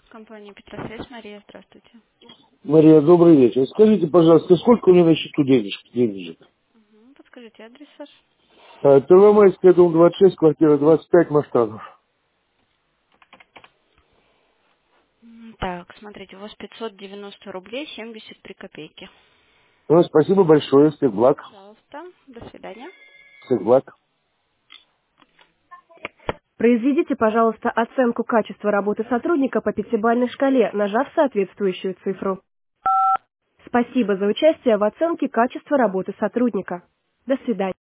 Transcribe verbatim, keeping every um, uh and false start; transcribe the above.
Компания Петросвязь, Мария, здравствуйте. Мария, добрый вечер. Скажите, пожалуйста, сколько у меня на счету денежек, денежек? Мгм, подскажите адрес ваш. А, Первомайская, дом двадцать шесть, квартира двадцать пять, Маштанов. М, Так, смотрите, у вас пятьсот девяносто рублей семьдесят три копейки. Ну, спасибо большое, всех благ. Пожалуйста, до свидания. Всех благ. Произведите, пожалуйста, оценку качества работы сотрудника по пятибалльной шкале, нажав соответствующую цифру. Спасибо за участие в оценке качества работы сотрудника. До свидания.